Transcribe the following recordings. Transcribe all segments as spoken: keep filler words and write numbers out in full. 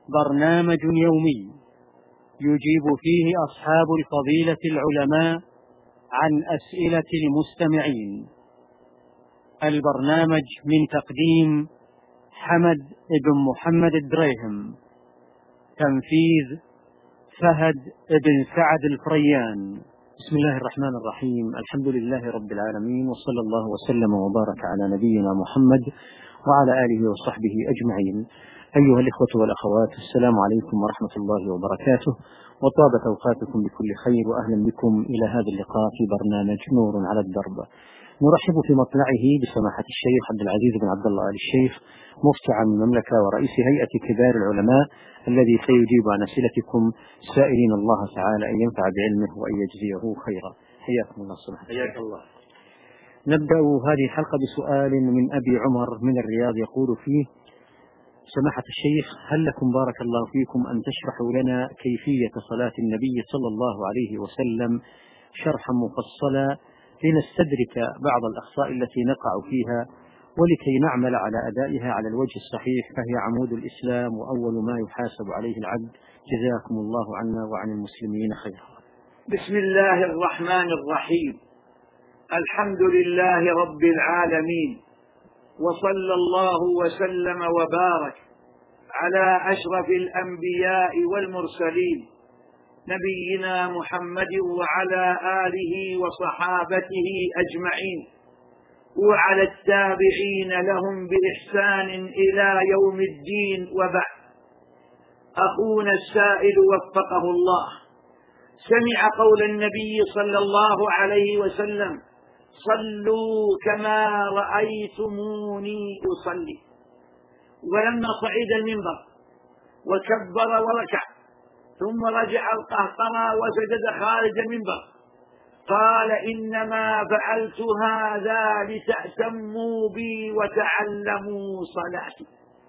برنامج يومي يجيب فيه أصحاب الفضيلة العلماء عن أسئلة المستمعين. البرنامج من تقديم حمد بن محمد الدريهم، تنفيذ فهد بن سعد الفريان. بسم الله الرحمن الرحيم، الحمد لله رب العالمين، وصلى الله وسلم وبارك على نبينا محمد وعلى آله وصحبه أجمعين. أيها الإخوة والأخوات، السلام عليكم ورحمة الله وبركاته، وطابت أوقاتكم بكل خير، وأهلا بكم إلى هذا اللقاء في برنامج نور على الدرب. نرحب في مطلعه بسماحة الشيخ عبد العزيز بن عبد الله آل الشيخ، مفتي عام المملكة ورئيس هيئة كبار العلماء، الذي سيجيب عن أسئلتكم سائلين الله تعالى أن ينفع بعلمه وأن يجزيه خيرا. حياكم الله سبحانه. حياك الله. نبدأ هذه الحلقة بسؤال من أبي عمر من الرياض، يقول فيه: سماحة الشيخ، هل لكم بارك الله فيكم أن تشرحوا لنا كيفية صلاة النبي صلى الله عليه وسلم شرحا مفصلا لنستدرك بعض الأخطاء التي نقع فيها، ولكي نعمل على أدائها على الوجه الصحيح، فهي عمود الإسلام وأول ما يحاسب عليه العبد. جزاكم الله عنا وعن المسلمين خيرا. بسم الله الرحمن الرحيم، الحمد لله رب العالمين، وصلى الله وسلم وبارك على أشرف الأنبياء والمرسلين نبينا محمد وعلى آله وصحابته أجمعين، وعلى التابعين لهم بإحسان إلى يوم الدين. وبعد، أخونا السائل وفقه الله سمع قول النبي صلى الله عليه وسلم: صلوا كما رأيتموني أصلي. ولما صعد المنبر وكبر وركع ثم رجع القهقرى وسجد خارج المنبر قال: إنما فعلت هذا لتأتموا بي وتعلموا صلاتي.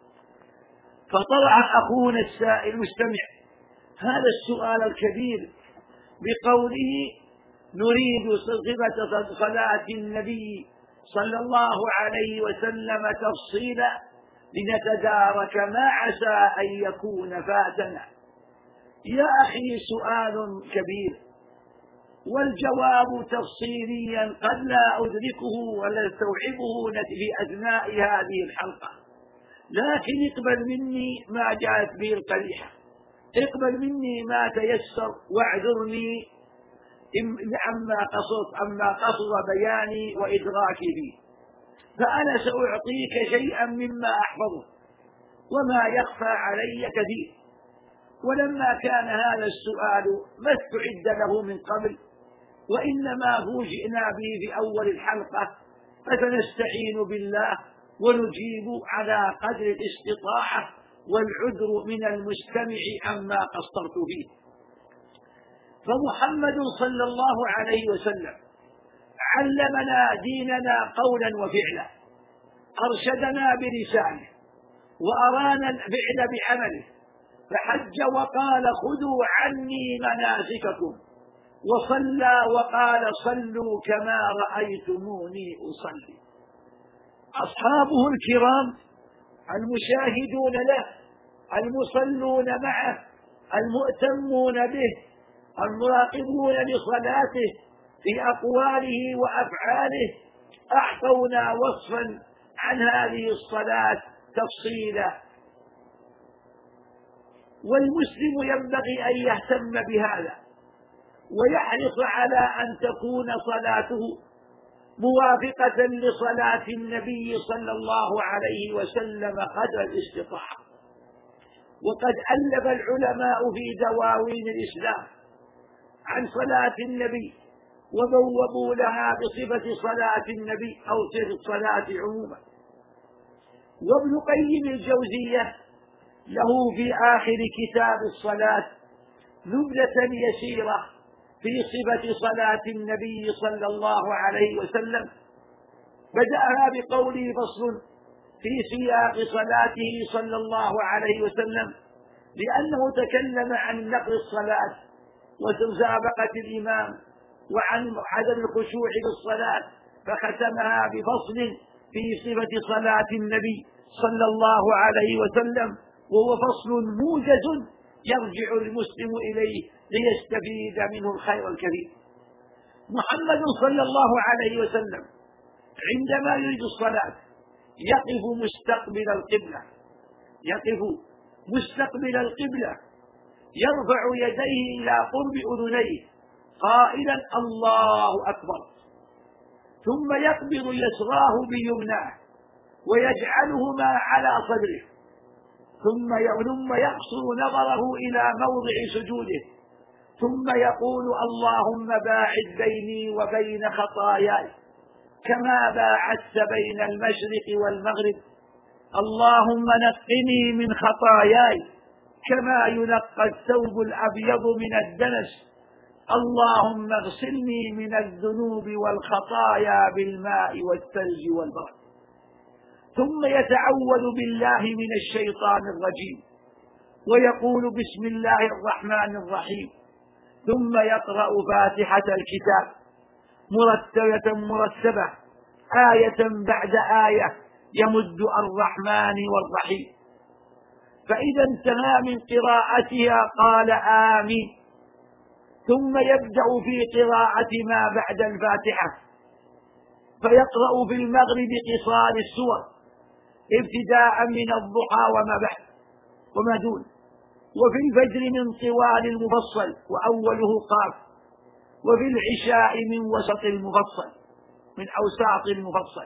فطرح أخونا السائل المستمع هذا السؤال الكبير بقوله: نريد صفة صلاة النبي صلى الله عليه وسلم تفصيلا لنتدارك ما عسى أن يكون فاتنا. يا أخي، سؤال كبير والجواب تفصيليا قد لا أدركه ولا أستوعبه في أثناء هذه الحلقة، لكن اقبل مني ما جاءت به القريحة، اقبل مني ما تيسر، واعذرني عما قصد عما قصد بياني وإدراكي فيه. فأنا سأعطيك شيئا مما أحفظه وما يخفى علي كثير. ولما كان هذا السؤال ما استعد له من قبل وإنما فوجئنا به في أول الحلقة، فسنستعين بالله ونجيب على قدر الاستطاعة، والعذر من المستمع عما قصرت فيه. فمحمد صلى الله عليه وسلم علمنا ديننا قولا وفعلا، أرشدنا بلسانه وأرانا الفعل بعمله، فحج وقال: خذوا عني مناسككم، وصلى وقال: صلوا كما رأيتموني أصلي. أصحابه الكرام المشاهدون له، المصلون معه، المؤتمون به، المراقبون لصلاته في أقواله وأفعاله، أعطونا وصفا عن هذه الصلاة تفصيلا. والمسلم ينبغي أن يهتم بهذا ويحرص على أن تكون صلاته موافقة لصلاة النبي صلى الله عليه وسلم قدر الاستطاعة. وقد ألف العلماء في دواوين الإسلام عن صلاة النبي وبوبوا لها بصفة صلاة النبي أو صفة الصلاة عموما. وابن قيم الجوزية له في آخر كتاب الصلاة نبذة يسيرة في صفة صلاة النبي صلى الله عليه وسلم، بدأها بقوله: فصل في سياق صلاته صلى الله عليه وسلم، لأنه تكلم عن نقل الصلاة ومسابقة الإمام وعن عدم الخشوع بالصلاة، فختمها بفصل في صفة صلاة النبي صلى الله عليه وسلم، وهو فصل موجز يرجع المسلم إليه ليستفيد منه الخير الكبير. محمد صلى الله عليه وسلم عندما يريد الصلاة يقف مستقبل القبلة يقف مستقبل القبلة يرفع يديه إلى قرب أذنيه قائلا الله أكبر، ثم يقبض يسراه بيمناه ويجعلهما على صدره، ثم ثم يقصر نظره إلى موضع سجوده، ثم يقول اللهم باعد بيني وبين خطاياي كما باعدت بين المشرق والمغرب، اللهم نقني من خطاياي كما ينقى الثوب الأبيض من الدنس، اللهم اغسلني من الذنوب والخطايا بالماء والثلج والبرد. ثم يتعوذ بالله من الشيطان الرجيم ويقول بسم الله الرحمن الرحيم، ثم يقرأ فاتحة الكتاب مرتبة مرتبة آية بعد آية يمد الرحمن والرحيم، فإذا انتهى من قراءتها قال آمين، ثم يبدأ في قراءة ما بعد الفاتحة فيقرأ في المغرب قصار السور ابتداء من الضحى وما بعد وما دون، وفي الفجر من طوال المفصل وأوله قاف، وفي العشاء من وسط المفصل من أوساط المفصل.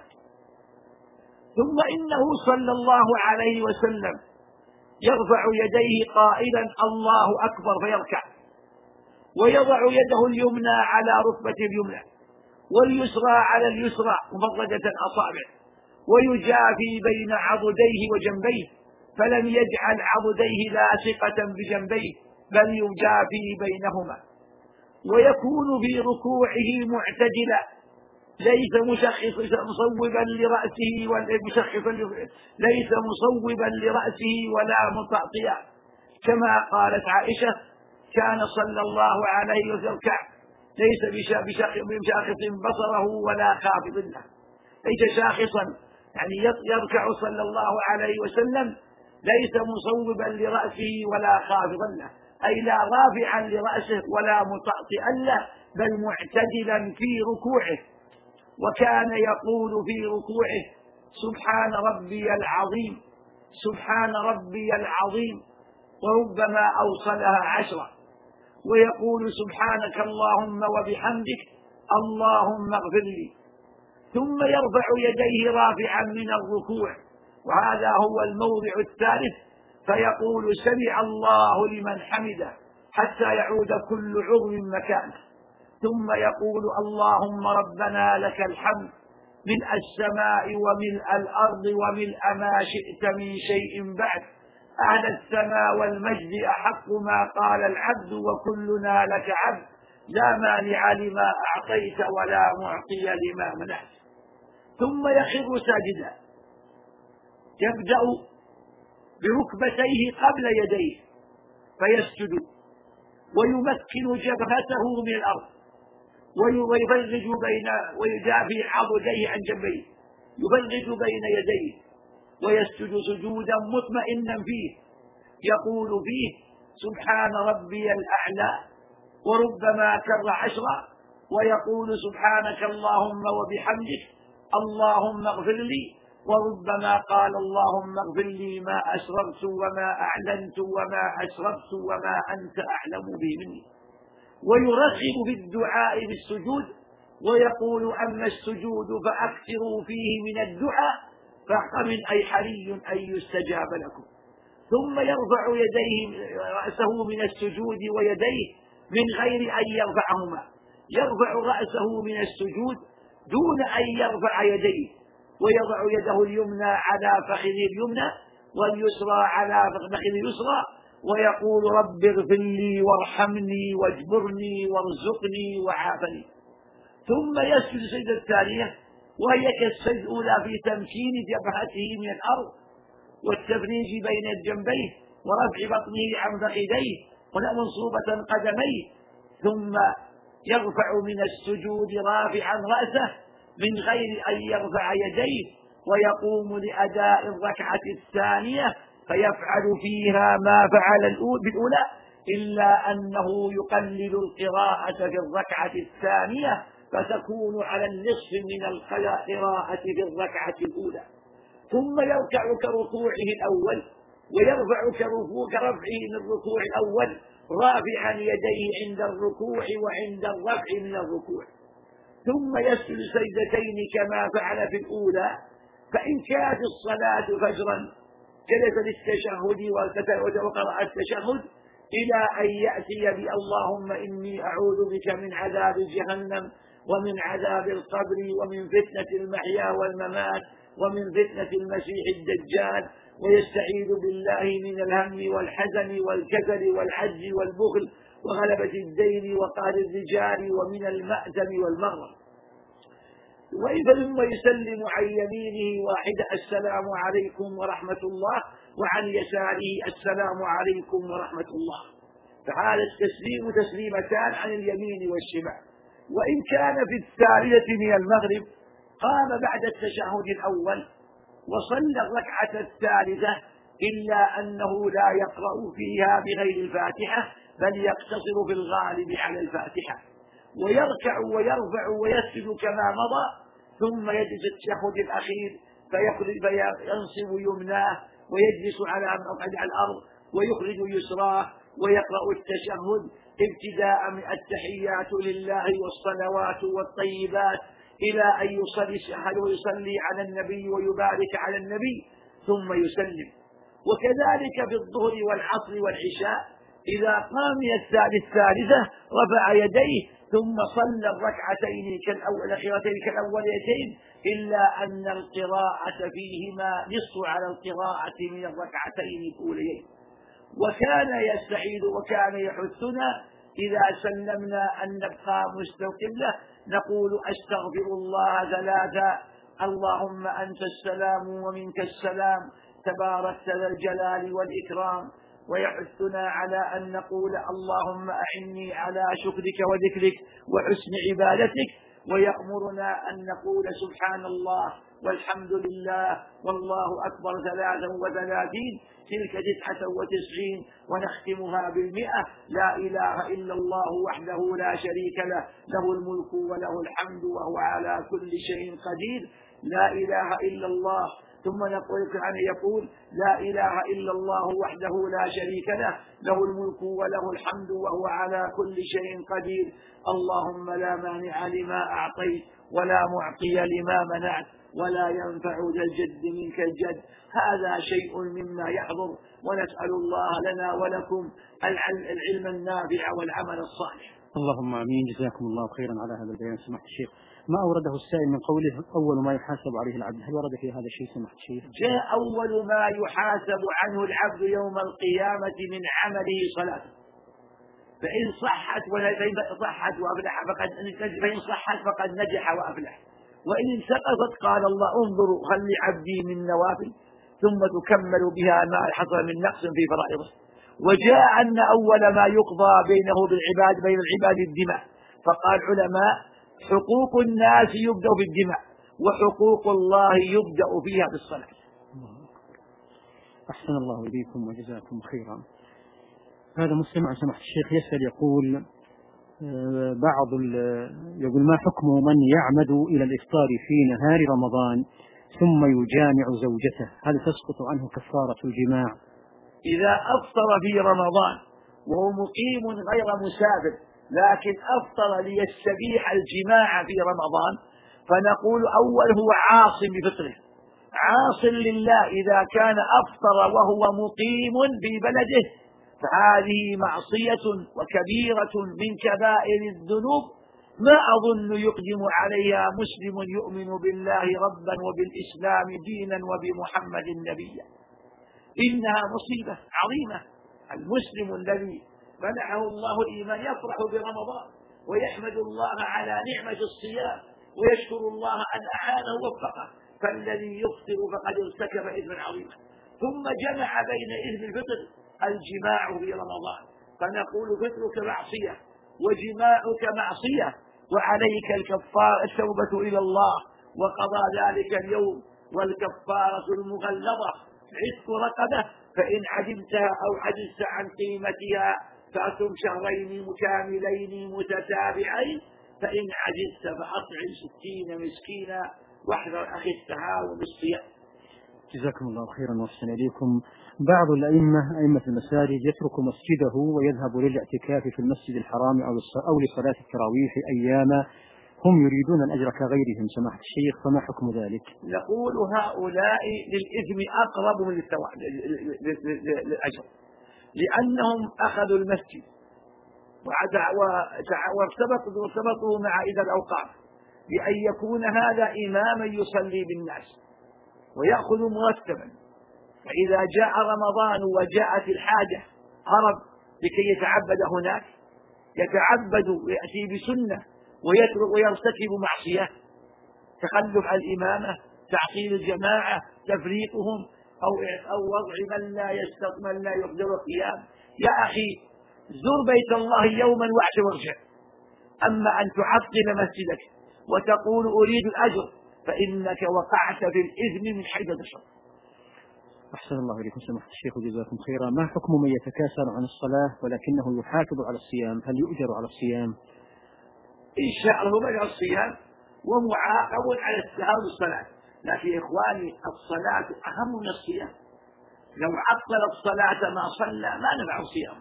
ثم إنه صلى الله عليه وسلم يرفع يديه قائلا الله أكبر فيركع، ويضع يده اليمنى على ركبة اليمنى واليسرى على اليسرى مفردة الأصابع، ويجافي بين عضديه وجنبيه، فلم يجعل عضديه لاصقة بجنبيه بل يجافي بينهما، ويكون في ركوعه معتدلا ليس مشخصا مصوبا لرأسه ومشخصا ليس مصوبا لرأسه ولا مطأطئا، كما قالت عائشة كان صلى الله عليه وسلم ليس بشاخص بصره ولا خافض له، ليس شاخصا يعني يركع صلى الله عليه وسلم ليس مصوبا لرأسه ولا خافضا له، أي لا رافعا لرأسه ولا مطأطئا له بل معتدلا في ركوعه. وكان يقول في ركوعه سبحان ربي العظيم سبحان ربي العظيم، وربما أوصلها عشرة، ويقول سبحانك اللهم وبحمدك اللهم اغفر لي، ثم يرفع يديه رافعا من الركوع، وهذا هو الموضع الثالث، فيقول سمع الله لمن حمده حتى يعود كل عضو مكانه، ثم يقول اللهم ربنا لك الحمد ملء السماء وملء الأرض وملء ما شئت من شيء بعد، أهل الثناء والمجد أحق ما قال العبد وكلنا لك عبد، لا مانع لما أعطيت ولا معطي لما منعت. ثم يخر ساجدا يبدأ بركبتيه قبل يديه فيسجد ويمكن جبهته من الأرض ويفرج بين ويجافي عضديه عن جنبيه، يفرج بين يديه ويسجد سجودا مطمئنا فيه، يقول فيه سبحان ربي الأعلى، وربما كر عشرا، ويقول سبحانك اللهم وبحمدك اللهم اغفر لي، وربما قال اللهم اغفر لي ما أسررت وما أعلنت وما أسررت وما أنت أعلم به مني، ويرغب في الدعاء بالسجود ويقول أما السجود فأكثروا فيه من الدعاء فمن أي حري أن يستجاب لكم. ثم يرفع يديه رأسه من السجود ويديه من غير أن يرفعهما، يرفع رأسه من السجود دون أن يرفع يديه، ويضع يده اليمنى على فخذه اليمنى واليسرى على فخذه اليسرى، ويقول رب اغفر لي وارحمني واجبرني وارزقني وعافني. ثم يسجد السجدة الثانية وهي كالسجدة الأولى في تمكين جبهته من الأرض والتفريج بين الجنبين ورفع بطنه عن فخذيه ومنصوبة قدميه، ثم يرفع من السجود رافعا رأسه من غير أن يرفع يديه، ويقوم لأداء الركعة الثانية فيفعل فيها ما فعل بالأولى، إلا أنه يقلل القراءة في الركعة الثانية فتكون على النصف من القراءة في الركعة الأولى، ثم يركع كركوعه الأول ويرفع كرفعه من الركوع الأول رافعا يديه عند الركوع وعند الرفع من الركوع، ثم يسجد سجدتين كما فعل في الأولى. فإن كانت الصلاة فجرا جلس للتشهد وقرأ التشهد إلى أن يأتي باللهم إني أعوذ بك من عذاب جهنم ومن عذاب القبر ومن فتنة المحيا والممات ومن فتنة المسيح الدجال، ويستعيذ بالله من الهم والحزن والكسل والعجز والبخل وغلبة الدين وقهر الرجال ومن المأثم والمغرم. وإذا ثم يسلم عن يمينه واحدة السلام عليكم ورحمة الله، وعن يساره السلام عليكم ورحمة الله. فهذا التسليم تسليمتان عن اليمين والشمال. وإن كان في الثالثة من المغرب قام بعد التشهد الأول وصلى الركعة الثالثة، إلا أنه لا يقرأ فيها بغير الفاتحة بل يقتصر في الغالب على الفاتحة، ويركع ويرفع ويسجد كما مضى، ثم يجلس التشهد الأخير فينصب يمناه ويجلس على الأرض ويخرج يسراه ويقرأ التشهد ابتداء من التحيات لله والصلوات والطيبات إلى أن يصلي ويصلي على النبي ويبارك على النبي ثم يسلم. وكذلك في الظهر والعصر والعشاء إذا قام الثالثة رفع يديه ثم صلى الركعتين الأخيرتين كالأوليتين، إلا أن القراءة فيهما نصف على القراءة من الركعتين الأوليين. وكان يستعيذ وكان يحثنا إذا سلمنا أن نبقى مستقلة نقول أستغفر الله ثلاثا، اللهم أنت السلام ومنك السلام تباركت ذا الجلال والإكرام. ويحثنا على أن نقول اللهم أعني على شكرك وذكرك وحسن عبادتك، ويأمرنا أن نقول سبحان الله والحمد لله والله أكبر ثلاثا وثلاثين، تلك تسعة وتسعين، ونختمها بالمئة لا إله إلا الله وحده لا شريك له له الملك وله الحمد وهو على كل شيء قدير، لا إله إلا الله. ثم نقول كان يقول لا إله إلا الله وحده لا شريك له له الملك وله الحمد وهو على كل شيء قدير، اللهم لا مانع لما أعطيت ولا معطي لما منعت ولا ينفع ذا الجد منك الجد. هذا شيء مما يحضر، ونسأل الله لنا ولكم العلم النافع والعمل الصالح. اللهم آمين. جزاكم الله خيرا على هذا البيان سماحة الشيخ. ما أورده السائل من قوله أول ما يحاسب عليه العبد، هل ورد في هذا الشيء سماحة الشيخ؟ جاء أول ما يحاسب عنه العبد يوم القيامة من عمله صلاته، فإن صحت فإن صحت وأفلح فقد فإن صحت فقد نجح وأفلح، وإن سقطت قال الله انظروا هل لعبدي من نوافل ثم تكمل بها ما حصل من نقص في فرائضه. وجاء أن أول ما يقضى بينه بالعباد بين العباد الدماء، فقال علماء حقوق الناس يبدأ بالدماء وحقوق الله يبدأ فيها بالصلاة. أحسن الله إليكم وجزاكم خيرا. هذا مستمع سماحة الشيخ يسأل يقول بعض يقول ما حكم من يعمد إلى الإفطار في نهار رمضان ثم يجامع زوجته، هل تسقط عنه كفارة الجماع؟ إذا أفطر في رمضان وهو مقيم غير مسافر لكن أفطر ليستبيح الجماع في رمضان فنقول أول هو عاصم بفطره، عاص لله إذا كان أفطر وهو مقيم في بلده، فهذه معصية وكبيرة من كبائر الذنوب ما أظن يقدم عليها مسلم يؤمن بالله ربا وبالإسلام دينا وبمحمد نبيا. إنها مصيبة عظيمة. المسلم الذي منحه الله الإيمان يفرح برمضان ويحمد الله على نعمة الصيام ويشكر الله أن أعانه ووفقه، فالذي يفطر فقد ارتكب إثما عظيما. ثم جمع بين إثم الفطر الجماع في رمضان، فنقول فطرك معصية وجماعك معصية وعليك الكفارة التوبة إلى الله وقضاء ذلك اليوم، والكفارة المغلظة عتق رقبة فإن عجبتها أو عجزت عن قيمتها فأصم شهرين مكاملين متتابعين، فإن عجزت فأطعم ستين مسكينا واحذر أخي التهاون بالصيام. جزاكم الله خيرا واحسن إليكم. بعض الأئمة أئمة المساجد يترك مسجده ويذهب للاعتكاف في المسجد الحرام أو لصلاة التراويح أياما هم يريدون الأجر كغيرهم سماحة الشيخ، فما حكم ذلك؟ نقول هؤلاء للإثم أقرب من للأجر، لأنهم أخذوا المسجد وارتبطوا مع إذا الأوقاف بأن يكون هذا إماما يصلي بالناس ويأخذ مرتبا، فإذا جاء رمضان وجاءت الحاجة هرب لكي يتعبد هناك، يتعبد ويأتي بسنة ويترك ويرتكب معصية، تخلف عن الإمامة، تعطيل الجماعة، تفريقهم، أو أو وضع من لا يستطيع من لا يقدر القيام. يا أخي زر بيت الله يوما واعت وارجع، أما أن تعطل مسجدك وتقول أريد الأجر فإنك وقعت في الإثم من حيث تشعر. أحسن الله إليكم سماحة الشيخ وجزاكم خيرا. ما حكم من يتكاسل عن الصلاة ولكنه يحافظ على الصيام، هل يؤجر على الصيام؟ إن شاء الله بدأ الصيام ومعاقب على السهر بالصلاة، لكن يا إخواني الصلاة أهم من الصيام، لو عطل الصلاة ما صلى ما نفع الصيام.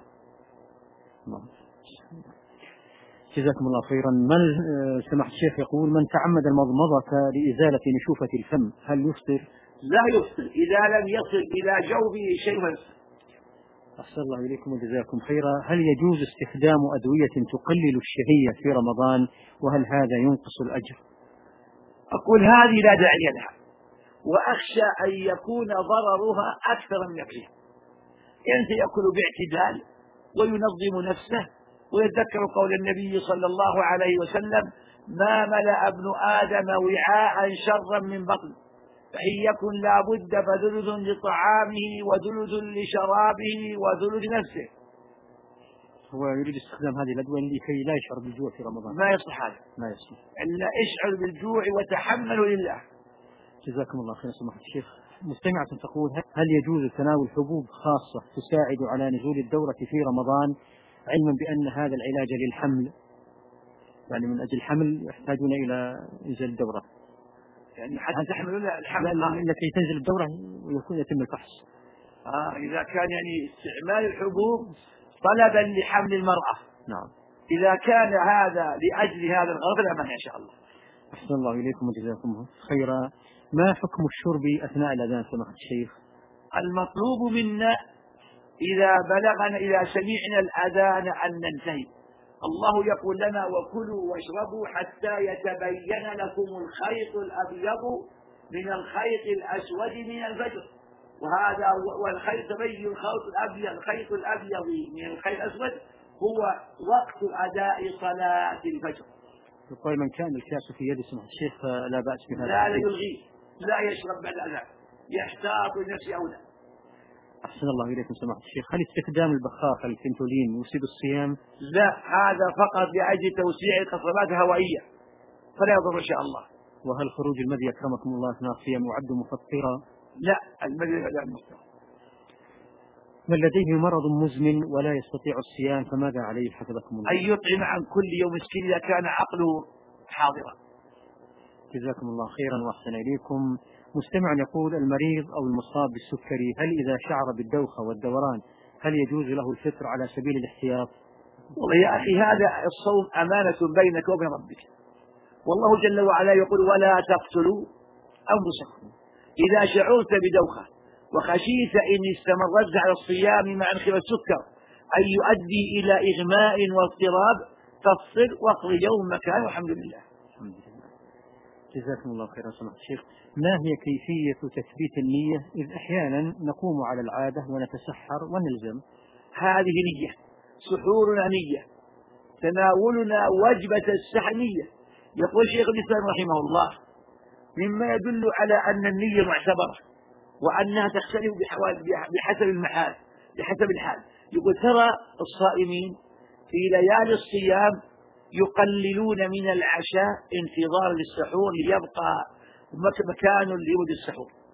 جزاكم الله خيرا. من سماحة الشيخ يقول من تعمد المضمضة لإزالة نشوفة الفم هل يفطر؟ لا يفطر إذا لم يصل إلى جوفه شيء فيفطر. أحسن الله إليكم وجزاكم خيرا. هل يجوز استخدام أدوية تقلل الشهية في رمضان وهل هذا ينقص الأجر؟ أقول هذه لا داعي لها، وأخشى أن يكون ضررها أكثر من نفعها. أنت يأكل باعتدال وينظم نفسه ويتذكر قول النبي صلى الله عليه وسلم ما ملأ ابن آدم وعاء شرا من بطن، فإن يكن لا بد فثلث لطعامه وثلث لشرابه وثلث نفسه. هو يريد استخدام هذه الأدوية لكي لا يشعر بالجوع في رمضان. ما يصلح هذا، ما يصلح إلا اشعر بالجوع وتحمله لله. جزاكم الله خير سماحة الشيخ. مستمعة تقول هل يجوز تناول حبوب خاصة تساعد على نزول الدورة في رمضان علما بأن هذا العلاج للحمل، يعني من أجل الحمل يحتاجون إلى إنزال الدورة، يعني حتى تحملون الحمل لكي تنزل الدورة ويكون يتم الفحص. آه إذا كان يعني استعمال الحبوب طلبا لحمل المرأة، نعم، إذا كان هذا لأجل هذا الغرض لا مانع إن شاء الله. أحسن الله إليكم وجزاكم خيرا. ما حكم الشرب أثناء الأذان سماحة الشيخ؟ المطلوب منا إذا بلغنا إذا سمعنا الأذان أن ننتهي. الله يقول لنا وكلوا واشربوا حتى يتبين لكم الخيط الأبيض من الخيط الأسود من الفجر، وهذا والخيط تبين الخيط الأبيض الخيط الأبيض من الخيط الأسود هو وقت أداء صلاة الفجر. يقول من كان الكاس في يد سماحة الشيخ لا بأس بهذا، لا لا يلغيه، لا يشرب بعد الأذان، يحتاط لنفسه أولى. أحسن الله إليكم سماحة الشيخ. هل استخدام البخاخ الفنتولين يفسد الصيام؟ لا، هذا فقط لأجل توسيع القصبات الهوائية فلا يضر إن شاء الله. وهل خروج المذي أكرمكم الله أثناء الصيام يعد مفطرا؟ لا، المذي لا مفطر. من لديه مرض مزمن ولا يستطيع الصيام فماذا عليه حفظكم الله؟ أن يطعم عن كل يوم مسكين إذا كان عقله حاضرا. جزاكم الله خيرا وأحسن إليكم. مستمع يقول المريض أو المصاب بالسكري هل إذا شعر بالدوخة والدوران هل يجوز له الفطر على سبيل الاحتياط؟ والله يا أخي هذا الصوم أمانة بينك وبين ربك، والله جل وعلا يقول ولا تقتلوا أنفسكم إذا شعرت بدوخة وخشيت إن استمرت على الصيام مع انخفاض السكر أن يؤدي إلى إغماء واضطراب فافطر واقضي يومك والحمد لله. الحمد لله. جزاكم الله خيرا سماحة الشيخ. ما هي كيفية تثبيت النية إذ أحيانا نقوم على العادة ونتسحر ونلزم؟ هذه نية، سحورنا نية، تناولنا وجبة السحر نية. يقول شيخ الإسلام رحمه الله مما يدل على أن النية معتبرة وأنها تختلف بحسب المحال بحسب الحال. يقول ترى الصائمين في ليالي الصيام يقللون من العشاء انتظار للسحور ليبقى مكان ليود السحور،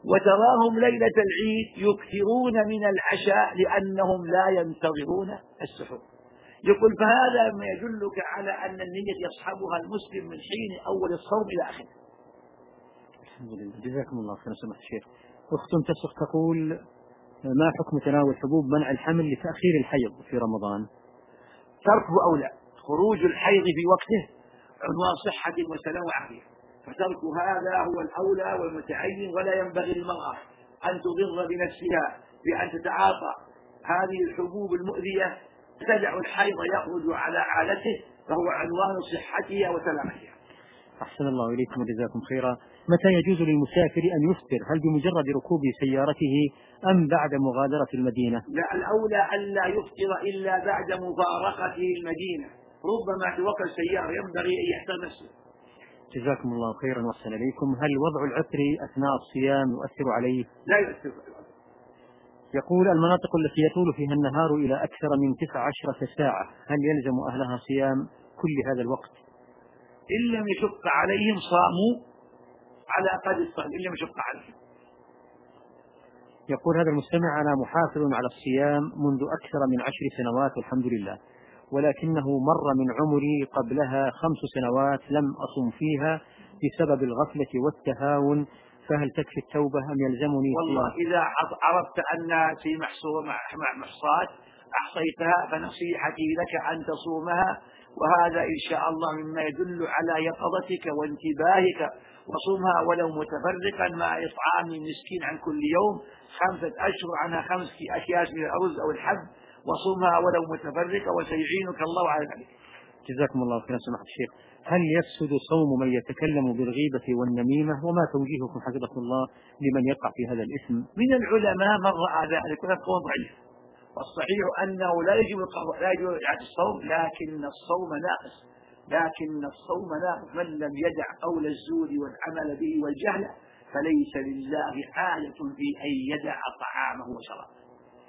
وتراهم ليلة العيد يكثرون من العشاء لأنهم لا ينتظرون السحور. يقول فهذا ما يدلك على أن النية يصحبها المسلم من حين أول الصوم إلى آخره. الحمد لله، جزاكم الله خيرا سماحة الشيخ. أخت تسخ تقول: ما حكم تناول حبوب منع الحمل لتأخير الحيض في رمضان؟ تركه أولى. خروج الحيض في وقته عنوان صحة وسلام وعافية، فترك هذا هو الأولى والمتعين، ولا ينبغي للمرأة أن تضر بنفسها بأن تتعاطى هذه الحبوب المؤذية تدع الحيض يخرج على عادته، فهو عنوان صحتها وسلامتها. أحسن الله إليكم وجزاكم خيرا. متى يجوز للمسافر أن يفطر؟ هل بمجرد ركوب سيارته أم بعد مغادرة المدينة؟ لا، الأولى ألا يفطر إلا بعد مفارقته المدينة، ربما في وقت السيارة ينبغي أن يحترم نفسه. جزاكم الله خيرا وأحسن إليكم. هل وضع العطر أثناء الصيام يؤثر عليه؟ لا يؤثر. يقول: المناطق التي يطول فيها النهار إلى أكثر من تسع عشرة ساعة هل يلزم أهلها صيام كل هذا الوقت؟ إن لم يشق عليهم صاموا على قدر الصوم، إن لم يشق عليهم. يقول هذا المستمع: أنا محافظ على الصيام منذ أكثر من عشر سنوات والحمد لله، ولكنه مر من عمري قبلها خمس سنوات لم أصم فيها بسبب الغفلة والتهاون، فهل تكفي التوبة أم يلزمني؟ والله إذا عرفت أن في محصات أحصيتها فنصيحتي لك أن تصومها، وهذا إن شاء الله مما يدل على يقظتك وانتباهك، وصومها ولو متفرقا مع إطعام مسكين عن كل يوم خمسة أشهر عنها خمس أكياس من الأرز أو الحب، وصومها ولو متفرقا وسيعينك الله على ذلك. جزاكم الله خيرا سماحة الشيخ. هل يفسد صوم من يتكلم بالغيبة والنميمة؟ وما توجيهكم حفظكم الله لمن يقع في هذا الإثم؟ من العلماء من رأى ذلك وهذا قول ضعيف، والصحيح أنه لا يجب لا يجب الصوم، لكن الصوم ناقص، لكن الصوم ناقص. من لم يدع قول الزور والعمل به والجهل فليس لله حاجة في أن يدع طعامه وشرابه.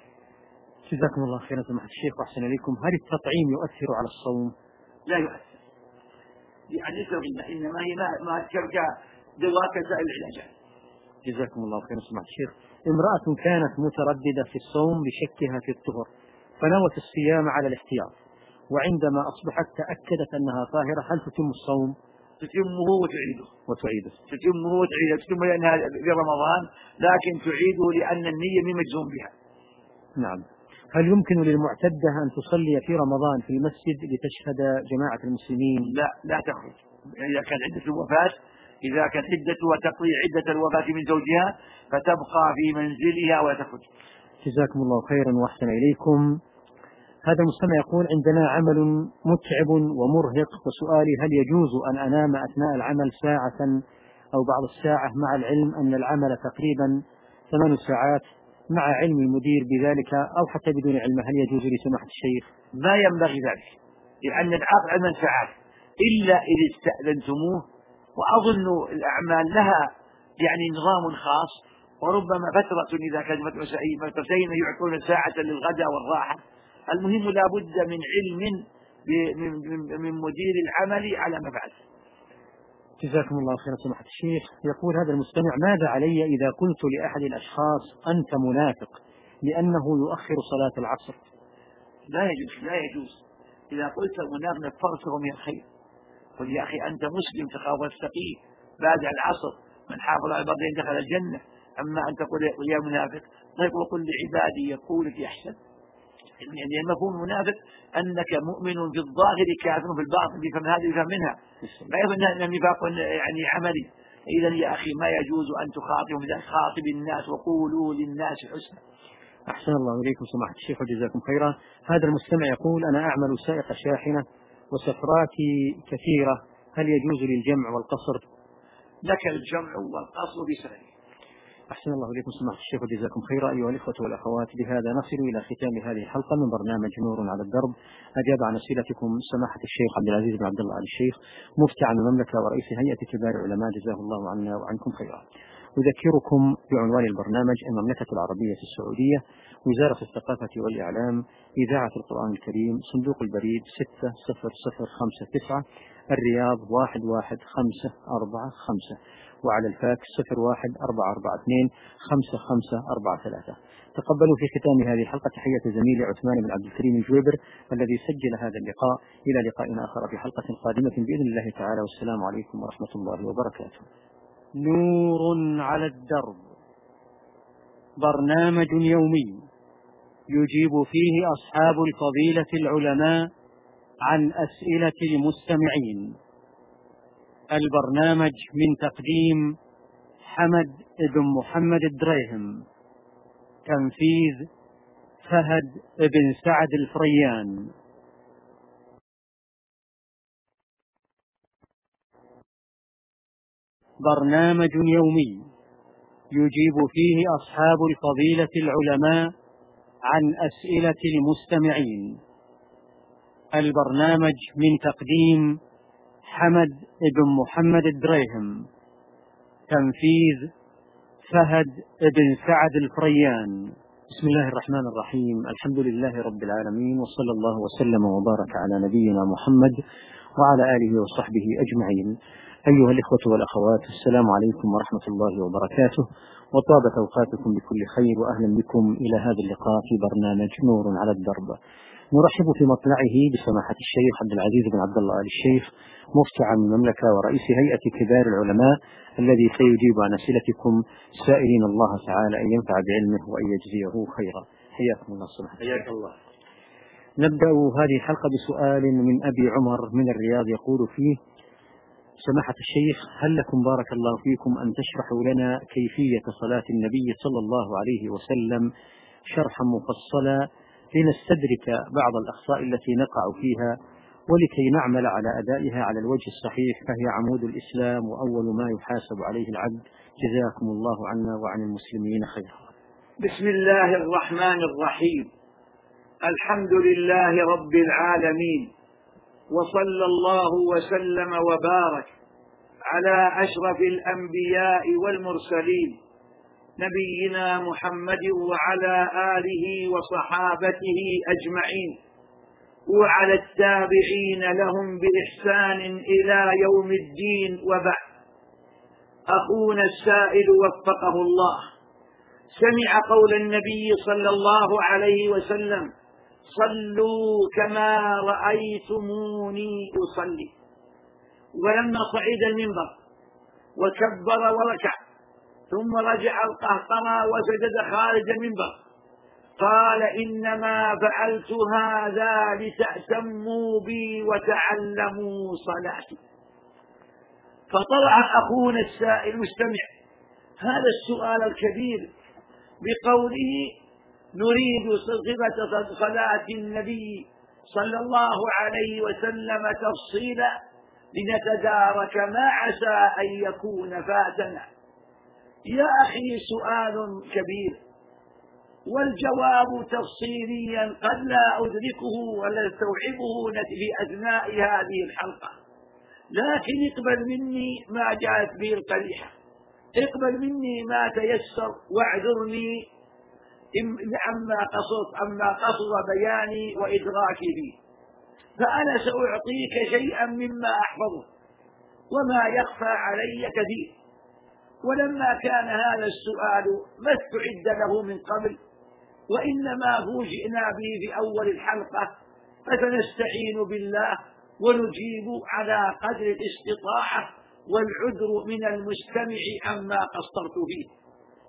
جزاكم الله خيرا سماحة الشيخ وأحسن إليكم. هل التطعيم يؤثر على الصوم؟ لا يؤثر، يعني إنما هي ما ما ترجع دواء كسائر العلاجات. جزاكم الله خيرا سماحة الشيخ. امرأة كانت مترددة في الصوم بشكها في الطهر، فنوت الصيام على الاحتياط، وعندما أصبحت تأكدت أنها طاهرة، هل تتم الصوم؟ تتمه وتعيده وتعيده تتمه وتعيده تتمه لأنها في رمضان، لكن تعيده لأن النية من مجزوم بها. نعم. هل يمكن للمعتدة أن تصلي في رمضان في المسجد لتشهد جماعة المسلمين؟ لا لا تخرج. إذا كان عدة الوفاة إذا كان عدتها تقضي عدة الوفاة من زوجها فتبقى في منزلها ولا تخرج. جزاكم الله خيرا وأحسن إليكم. هذا المستمع يقول: عندنا عمل متعب ومرهق، وسؤالي: هل يجوز أن أنام أثناء العمل ساعة أو بعض الساعة، مع العلم أن العمل تقريبا ثمان ساعات، مع علم المدير بذلك، أو حتى بدون علمه؟ هل يجوز لسماحة الشيخ؟ ما ينبغي ذلك، لأن العقل ثمان ساعات إلا إذا استأذنتموه، وأظن الأعمال لها يعني نظام خاص، وربما فترة إذا كانت فترتين يعطون ساعة للغداء والراحة. المهم لا بد من علم من مدير العمل على ما فعل. جزاكم الله خيرا سماحة الشيخ. يقول هذا المستمع: ماذا علي إذا قلت لأحد الأشخاص أنت منافق لأنه يؤخر صلاة العصر؟ لا يجوز لا يجوز إذا قلت منافق فرصه من الخير. قل يا أخي أنت مسلم تخاف وتتقي، بعد العصر من حافظ على البردين دخل الجنة، أما أن تقول يا منافق. طيب وقل لعبادي يقول في أحسن. يعني المفهوم المنافق أنك مؤمن في الظاهر كافر في الباطن، بفهم هذه يفهم منها، لا يفهم أن النفاق يعني عملي. إذا يا أخي ما يجوز أن تخاطبهم، إذا خاطب الناس وقولوا للناس حسنا. أحسن الله إليكم سماحة الشيخ وجزاكم خيرا. هذا المستمع يقول: أنا أعمل سائق شاحنة وسفراتي كثيرة، هل يجوز للجمع والقصر؟ لك الجمع والقصر بسبب. أحسن الله إليكم سماحة الشيخ وجزاكم خيرا. أيها الإخوة والأخوات، بهذا نصل إلى ختام هذه الحلقة من برنامج نور على الدرب. أجاب عن أسئلتكم سماحة الشيخ عبد العزيز بن عبد الله آل الشيخ، مفتي عن المملكة ورئيس هيئة كبار العلماء، جزاه الله عنا وعنكم خيرا. أذكركم بعنوان البرنامج: المملكة العربية السعودية، وزارة الثقافة والإعلام، إذاعة القرآن الكريم، صندوق البريد ستة صفر صفر خمسة تسعة، الرياض واحد واحد خمسة أربعة خمسة، وعلى الفاكس صفر واحد أربعة أربعة اثنين خمسة خمسة أربعة ثلاثة. تقبلوا في ختام هذه الحلقة تحية زميلي عثمان بن عبد الكريم الجويبر الذي سجل هذا اللقاء. إلى لقاء آخر في حلقة قادمة بإذن الله تعالى، والسلام عليكم ورحمة الله وبركاته. نور على الدرب، برنامج يومي يجيب فيه أصحاب الفضيلة العلماء عن أسئلة المستمعين. البرنامج من تقديم حمد بن محمد الدريهم، تنفيذ فهد بن سعد الفريان. برنامج يومي يجيب فيه أصحاب الفضيلة العلماء عن أسئلة المستمعين. البرنامج من تقديم حمد بن محمد الدريهم، تنفيذ فهد بن سعد الفريان. بسم الله الرحمن الرحيم، الحمد لله رب العالمين، وصلى الله وسلم وبارك على نبينا محمد وعلى آله وصحبه أجمعين. أيها الإخوة والأخوات، السلام عليكم ورحمة الله وبركاته، وطابت أوقاتكم بكل خير، وأهلا بكم إلى هذا اللقاء في برنامج نور على الدرب. نرحب في مطلعه بسماحة الشيخ عبد العزيز بن عبد الله آل الشيخ، مفتي عام المملكة ورئيس هيئة كبار العلماء، الذي سيجيب عن أسئلتكم، سائلين الله تعالى أن ينفع بعلمه وأن يجزيه خيرا. حياكم الله سماحة. حياك الله. نبدأ هذه الحلقة بسؤال من أبي عمر من الرياض، يقول فيه: سماحة الشيخ، هل لكم بارك الله فيكم أن تشرحوا لنا كيفية صلاة النبي صلى الله عليه وسلم شرحا مفصلا لنستدرك بعض الأخطاء التي نقع فيها، ولكي نعمل على أدائها على الوجه الصحيح، فهي عمود الإسلام وأول ما يحاسب عليه العبد. جزاكم الله عنا وعن المسلمين خيرا. بسم الله الرحمن الرحيم. الحمد لله رب العالمين، وصلى الله وسلم وبارك على أشرف الأنبياء والمرسلين، نبينا محمد وعلى آله وصحابته أجمعين، وعلى التابعين لهم بإحسان إلى يوم الدين. وبعد، أخونا السائل وفقه الله سمع قول النبي صلى الله عليه وسلم: صلوا كما رأيتموني أصلي. ولما صعد المنبر وكبر وركع ثم رجع القهقرى وسجد خارج المنبر قال: إنما فعلت هذا لتأتموا بي وتعلموا صلاتي. فطرح أخونا السائل المستمع هذا السؤال الكبير بقوله: نريد صفة صلاة النبي صلى الله عليه وسلم تفصيلا لنتدارك ما عسى أن يكون فاتنا. يا أخي، سؤال كبير، والجواب تفصيليا قد لا أدركه ولا أستوعبه في أثناء هذه الحلقة، لكن اقبل مني ما جاءت به القريحة، اقبل مني ما تيسر، واعذرني عما قصد عما قصد بياني وإدراكي فيه. فأنا سأعطيك شيئا مما أحفظه وما يخفى علي كثير. ولما كان هذا السؤال ما استعد له من قبل، وإنما فوجئنا به في أول الحلقة، فسنستعين بالله ونجيب على قدر الاستطاعة، والعذر من المستمع عما قصرت فيه.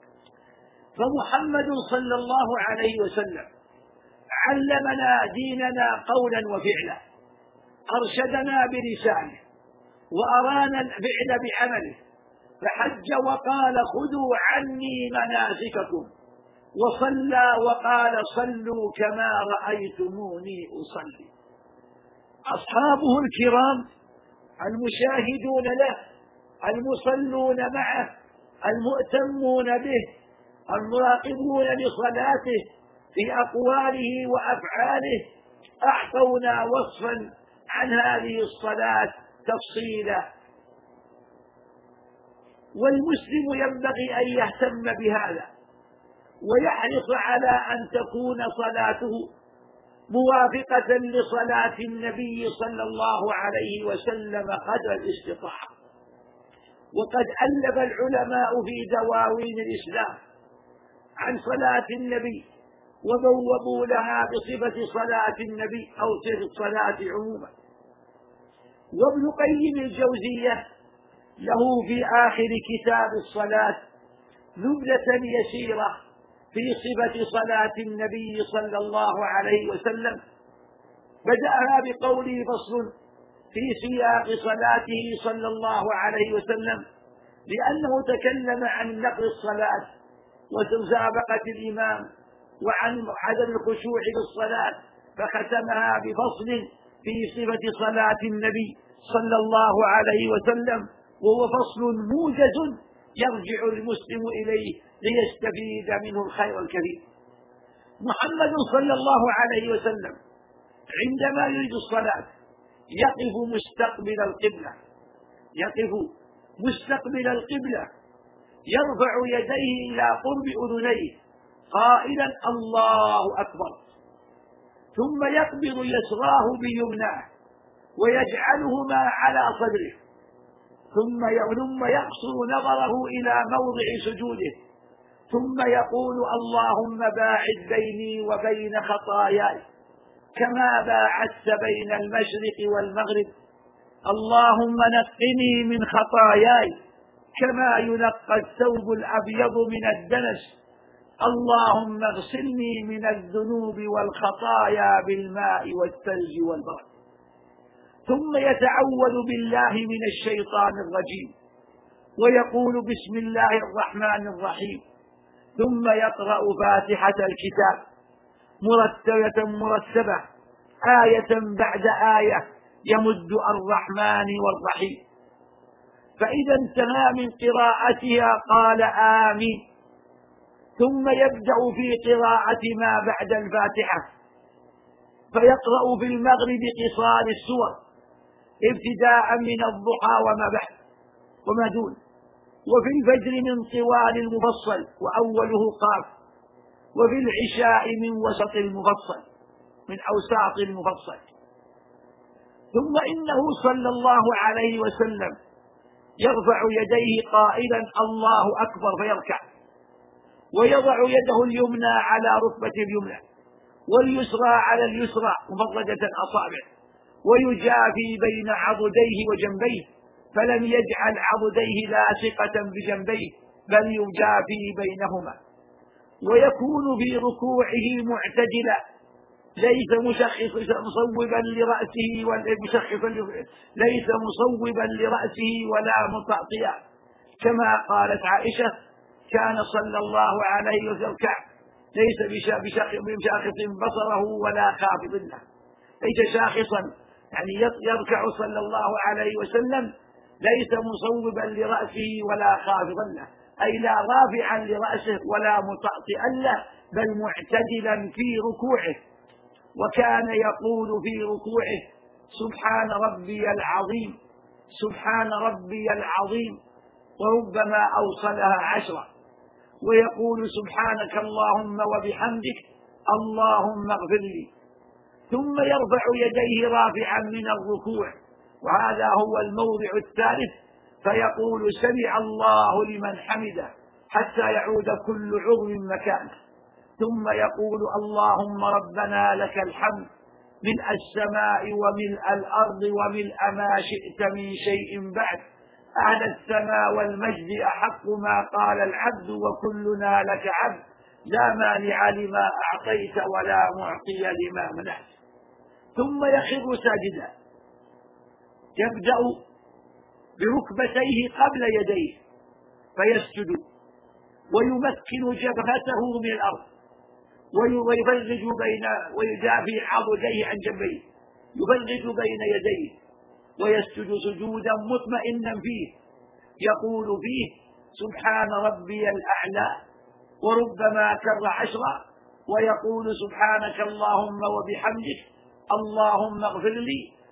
فمحمد صلى الله عليه وسلم علمنا ديننا قولا وفعلا، أرشدنا بلسانه وأرانا الفعل بعمله، فحج وقال: خذوا عني مناسككم، وصلى وقال: صلوا كما رأيتموني أصلي. أصحابه الكرام المشاهدون له، المصلون معه، المؤتمون به، المراقبون لصلاته في أقواله وأفعاله، أعطونا وصفا عن هذه الصلاة تفصيلا. والمسلم ينبغي أن يهتم بهذا ويحرص على أن تكون صلاته موافقة لصلاة النبي صلى الله عليه وسلم قدر الاستطاعة. وقد ألف العلماء في دواوين الإسلام عن صلاة النبي وبوبوا لها بصفة صلاة النبي أو صفة الصلاة عموما. وابن قيم الجوزية له في آخر كتاب الصلاة نبذة يسيرة في صفة صلاة النبي صلى الله عليه وسلم، بدأها بقوله فصل في سياق صلاته صلى الله عليه وسلم، لأنه تكلم عن نقل الصلاة ومسابقة الإمام وعن عدم الخشوع بالصلاة، فختمها بفصل في صفة صلاة النبي صلى الله عليه وسلم، وهو فصل موجز يرجع المسلم إليه ليستفيد منه الخير الكثير. محمد صلى الله عليه وسلم عندما يريد الصلاة يقف مستقبل القبلة يقف مستقبل القبلة يرفع يديه إلى قرب أذنيه قائلا الله أكبر، ثم يقبض يسراه بيمناه ويجعلهما على صدره، ثم ثم يقصر نظره إلى موضع سجوده، ثم يقول اللهم باعد بيني وبين خطاياي كما باعدت بين المشرق والمغرب، اللهم نقني من خطاياي كما ينقى الثوب الأبيض من الدنس، اللهم اغسلني من الذنوب والخطايا بالماء والثلج والبرد. ثم يتعوذ بالله من الشيطان الرجيم ويقول بسم الله الرحمن الرحيم، ثم يقرأ فاتحة الكتاب مرتبة مرتبة آية بعد آية يمد الرحمن والرحيم، فإذا انتهى من قراءتها قال آمين، ثم يبدأ في قراءة ما بعد الفاتحة، فيقرأ في المغرب قصار السور ابتداء من الضحى وما بعد وما دون، وفي الفجر من طوال المفصل وأوله قاف، وفي العشاء من وسط المفصل من أوساط المفصل. ثم إنه صلى الله عليه وسلم يرفع يديه قائلا الله أكبر فيركع، ويضع يده اليمنى على ركبته اليمنى واليسرى على اليسرى مفرجة الأصابع، ويجافي بين عضديه وجنبيه، فلم يجعل عضديه لاصقة بجنبيه بل يجافي بينهما، ويكون في ركوعه معتدلا ليس مشخص مصوبا لرأسه ليس مصوبا لرأسه ولا مطأطئا، كما قالت عائشة كان صلى الله عليه وسلم ليس بشاخص بصره ولا خافض له، ليس شاخصا يعني يركع صلى الله عليه وسلم ليس مصوبا لرأسه ولا خافضا له، أي لا رافعا لرأسه ولا مطأطئا له بل معتدلا في ركوعه. وكان يقول في ركوعه سبحان ربي العظيم سبحان ربي العظيم، وربما أوصلها عشرة، ويقول سبحانك اللهم وبحمدك اللهم اغفر لي، ثم يرفع يديه رافعا من الركوع، وهذا هو الموضع الثالث، فيقول سمع الله لمن حمده حتى يعود كل عضو مكانه، ثم يقول اللهم ربنا لك الحمد ملء السماء وملء الأرض وملء ما شئت من شيء بعد، أهل الثناء والمجد أحق ما قال العبد وكلنا لك عبد، لا مانع لما أعطيت ولا معطي لما منعت. ثم يخر ساجدا يبدأ بركبتيه قبل يديه فيسجد ويمكن جبهته من الأرض ويفرج بين ويجافي عضديه عن جنبيه، يفرج بين يديه ويسجد سجودا مطمئنا فيه، يقول فيه سبحان ربي الأعلى، وربما كر عشرا، ويقول سبحانك اللهم وبحمدك اللهم اغفر لي،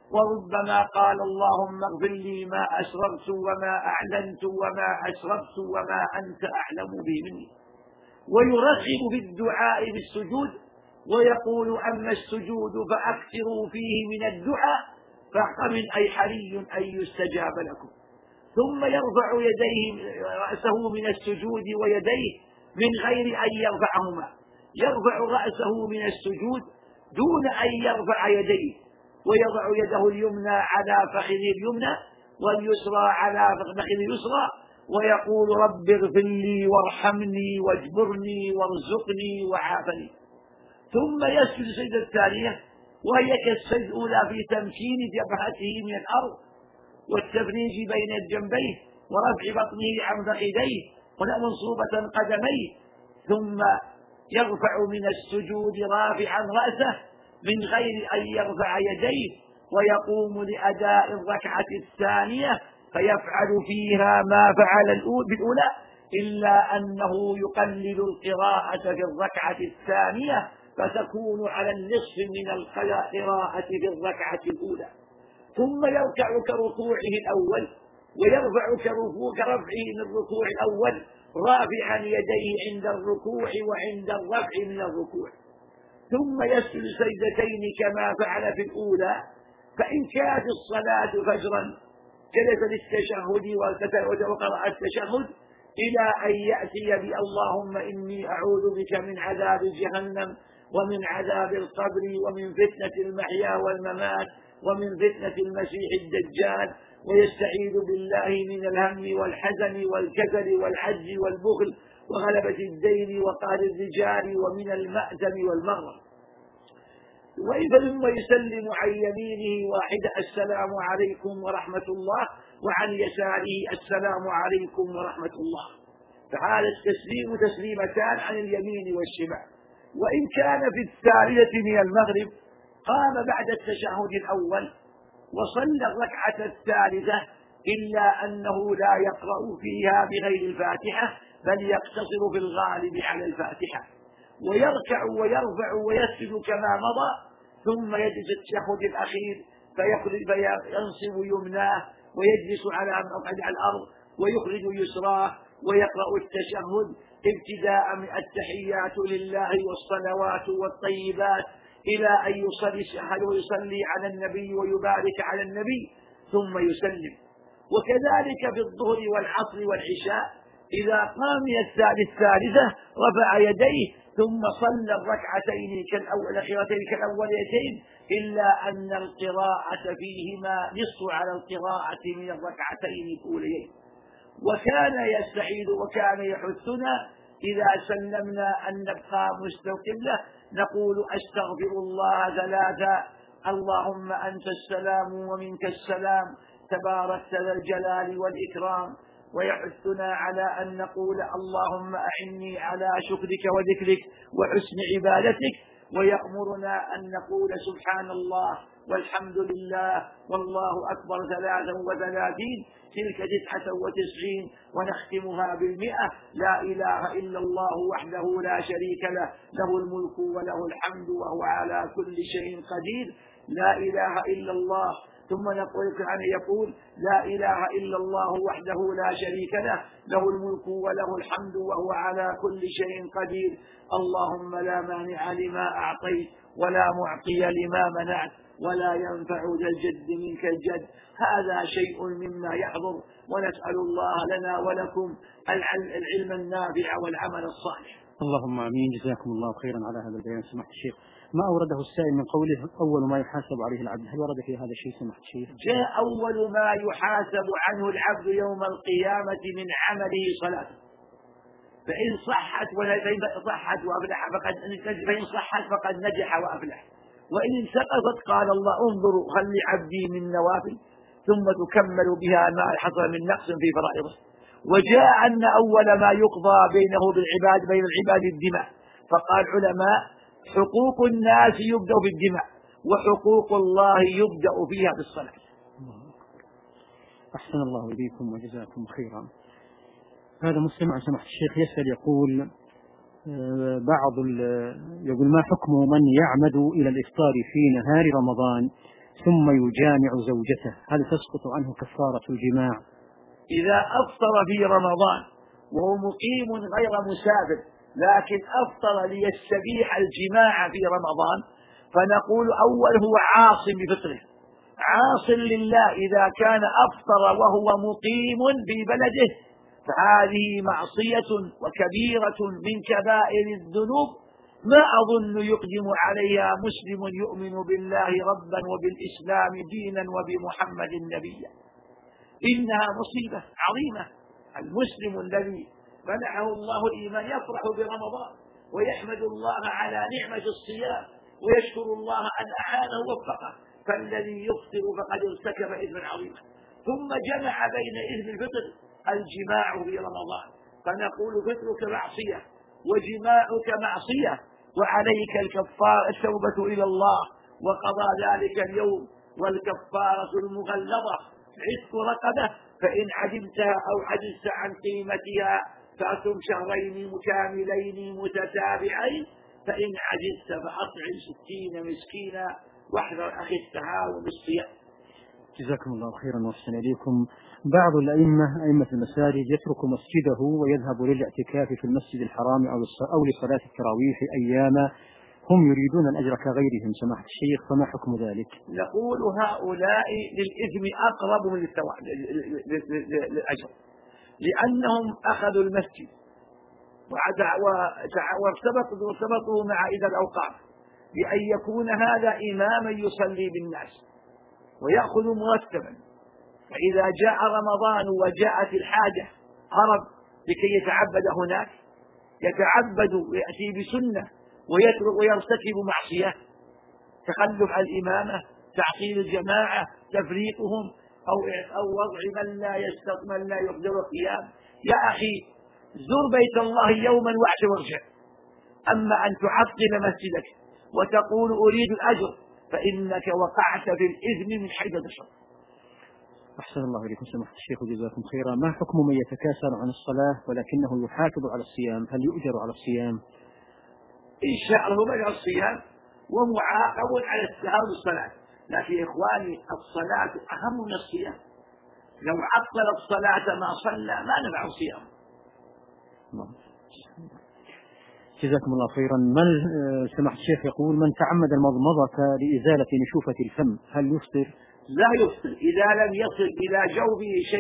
وربما قال اللهم اغفر لي ما أسررت وما أعلنت وما أسرفت وما أنت أعلم به مني. ويرغب بالدعاء بالسجود ويقول أما السجود فأكثروا فيه من الدعاء فمن أي حري أن يستجاب لكم. ثم يرفع يديه رأسه من السجود ويديه من غير أن يرفعهما، يرفع رأسه من السجود دون أن يرفع يديه، ويضع يده اليمنى على فخذه اليمنى واليسرى على فخذه اليسرى ويقول رب اغفر لي وارحمني واجبرني وارزقني وعافني. ثم يسجد السجدة الثانية وهي كالسجدة الأولى في تمكين جبهته من الأرض والتفريج بين الجنبين ورفع بطنه عن فخذيه ومنصوبة قدميه، ثم يرفع من السجود رافعا رأسه من غير أن يرفع يديه ويقوم لأداء الركعة الثانية فيفعل فيها ما فعل بالأولى إلا أنه يقلل القراءة في الركعة الثانية فتكون على النصف من القراءة في الركعة الأولى. ثم يركع كركوعه الأول ويرفع كرفعه من الركوع الأول رافعا يديه عند الركوع وعند الرفع من الركوع. ثم يسجد سجدتين كما فعل في الأولى. فإن كانت الصلاة فجرا جلس للتشهد وقرأ التشهد إلى أن يأتي باللهم إني أعوذ بك من عذاب جهنم ومن عذاب القبر ومن فتنة المحيا والممات ومن فتنة المسيح الدجال، ويستعيذ بالله من الهم والحزن والكسل والعجز والبخل وغلبة الدين وقهر الرجال ومن المأثم والمغرم. وإذا ثم يسلم عن يمينه واحدة السلام عليكم ورحمة الله وعن يساره السلام عليكم ورحمة الله. فهذا التسليم تسليمتان عن اليمين والشمال. وإن كان في الثالثة من المغرب قام بعد التشهد الأول وصلى الركعة الثالثة إلا أنه لا يقرأ فيها بغير الفاتحة بل يقتصر في الغالب على الفاتحة، ويركع ويرفع ويسجد كما مضى، ثم يجلس التشهد الأخير فينصب يمناه ويجلس على الأرض ويخرج يسراه ويقرأ التشهد ابتداء من التحيات لله والصلوات والطيبات إلى أن يصلي ويصلي على النبي ويبارك على النبي ثم يسلم. وكذلك في الظهر والعصر والعشاء إذا قام الثالثة رفع يديه ثم صلى الركعتين الأخيرتين كالأوليتين إلا أن القراءة فيهما نصف على القراءة من الركعتين الأوليين. وكان يستعيد وكان يحثنا إذا سلمنا أن نبقى مستقبله نقول أستغفر الله ثلاثا اللهم أنت السلام ومنك السلام تباركت ذا الجلال والإكرام. ويحثنا على أن نقول اللهم أعني على شكرك وذكرك وحسن عبادتك. ويأمرنا أن نقول سبحان الله والحمد لله والله أكبر ثلاثا وثلاثين تلك تسعة وتسعين ونختمها بالمئة لا إله إلا الله وحده لا شريك له له الملك وله الحمد وهو على كل شيء قدير لا إله إلا الله. ثم نقول كان يقول لا إله إلا الله وحده لا شريك له له الملك وله الحمد وهو على كل شيء قدير. اللهم لا مانع لما أعطيت ولا معطي لما منعت ولا ينفع ذا الجد منك الجد. هذا شيء مما يحضر، ونسأل الله لنا ولكم العلم النافع والعمل الصالح. اللهم آمين. جزاكم الله خيرا على هذا البيان سماحة الشيخ. ما أورده السائل من قوله أول ما يحاسب عليه العبد، هل ورد في هذا الشيء سماحة الشيخ؟ جاء أول ما يحاسب عنه العبد يوم القيامة من عمله صلاته، فإن صحت فإن صحت وأفلح فقد فإن صحت فقد نجح وأفلح، وإن سقطت قال الله انظروا خل عبدي من نوافل ثم تكمل بها ما حصل من نقص في فرائضه. وجاء أن أول ما يقضى بينه بالعباد بين العباد الدماء، فقال علماء حقوق الناس يبدأ بالدماء وحقوق الله يبدأ فيها بالصلاة. أحسن الله إليكم وجزاكم خيرا. هذا مستمع سماحة الشيخ يسأل يقول بعض يقول ما حكم من يعمد إلى الإفطار في نهار رمضان ثم يجامع زوجته هل تسقط عنه كفارة الجماع؟ إذا أفطر في رمضان وهو مقيم غير مسافر لكن أفطر ليستبيح الجماع في رمضان فنقول أول هو عاص بفطره، عاص لله إذا كان أفطر وهو مقيم في بلده، فهذه معصية وكبيرة من كبائر الذنوب ما أظن يقدم عليها مسلم يؤمن بالله ربا وبالإسلام دينا وبمحمد نبيا. إنها مصيبة عظيمة. المسلم الذي منحه الله الإيمان يفرح برمضان ويحمد الله على نعمة الصيام ويشكر الله أن أحانه ووفقه، فالذي يفطر فقد ارتكب إثما عظيما. ثم جمع بين إثم الفطر الجماع في رمضان، فنقول فطرك معصية وجماعك معصية وعليك الكفارة التوبة إلى الله وقضاء ذلك اليوم، والكفارة المغلظة عتق رقبة، فإن عدمتها أو عجزت عن قيمتها فأصم شهرين مكاملين متتابعين، فإن عجزت فأطعم ستين مسكينا واحذر أخي التهاون بالصيام. جزاكم الله خيرا واحسن إليكم. بعض الأئمة أئمة المساجد يترك مسجده ويذهب للاعتكاف في المسجد الحرام أو لصلاة التراويح أياما هم يريدون الأجر كغيرهم سماحة الشيخ، فما حكم ذلك؟ نقول هؤلاء للإثم أقرب من للأجر، لأنهم أخذوا المسجد وارتبطوا مع إذا الأوقاف بأن يكون هذا إماما يصلي بالناس ويأخذ مرتبا، فإذا جاء رمضان وجاءت الحاجة هرب لكي يتعبد هناك، يتعبد ويأتي بسنة ويرتكب معصية، تخلف عن الإمامة، تعطيل الجماعة، تفريقهم، أو أو وضع من لا يستطيع من لا يقدر القيام. يا أخي زر بيت الله يوما واعت وارجع، أما أن تعطل مسجدك وتقول أريد الأجر فإنك وقعت في الإثم من حيث تشعر. أحسن الله إليكم سماحة الشيخ وجزاكم خيرا. ما حكم من يتكاسل عن الصلاة ولكنه يحافظ على الصيام، هل يؤجر على الصيام؟ إن شاء الله بدأ الصيام ومعاقب على التهاون الصلاة، لكن يا إخواني الصلاة أهم من الصيام، لو عطل الصلاة ما صلى ما نفع الصيام. جزاكم الله خيرا. من سماحة الشيخ يقول من تعمد المضمضة لإزالة نشوفة الفم هل يفطر؟ لا يفطر إذا لم يصل إلى جوفه شيء.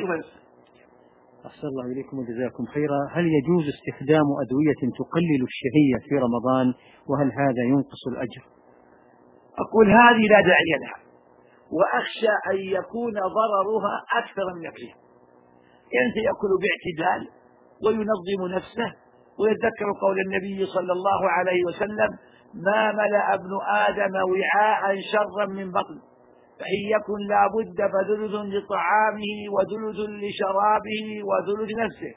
أحسن الله إليكم وجزاكم خيرا. هل يجوز استخدام أدوية تقلل الشهية في رمضان وهل هذا ينقص الأجر؟ أقول هذه لا داعي لها، وأخشى أن يكون ضررها أكثر من نفعها. أنت يأكل باعتدال وينظم نفسه ويتذكر قول النبي صلى الله عليه وسلم ما ملأ ابن آدم وعاء شرا من بطن، فإن يكن لا بد فثلث لطعامه وثلث لشرابه وثلث نفسه.